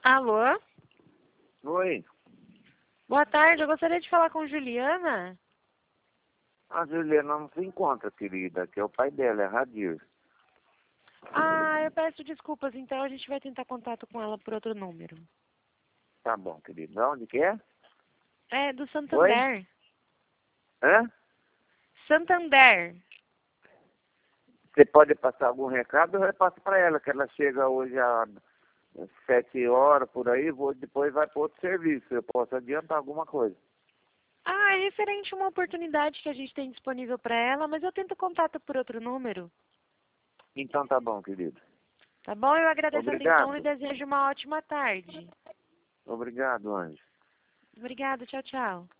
Alô? Oi, Boa tarde, eu gostaria de falar com Juliana. a Juliana não se encontra, querida, que é o pai dela, é Radir. Ah, eu peço desculpas, então a gente vai tentar contato com ela por outro número. Tá bom, querida. Onde que é? É, do Oi? Santander. Hã? Santander. Você pode passar algum recado? Eu repasso para ela, que ela chega hoje às 7 horas, por aí, depois vai para outro serviço. Eu posso adiantar alguma coisa. Ah, é referente a uma oportunidade que a gente tem disponível para ela, mas eu tento contato por outro número. Então tá bom, querida. Tá bom? Eu agradeço a atenção e Obrigado. desejo uma ótima tarde. Obrigado, Anjo. Obrigada, tchau, tchau.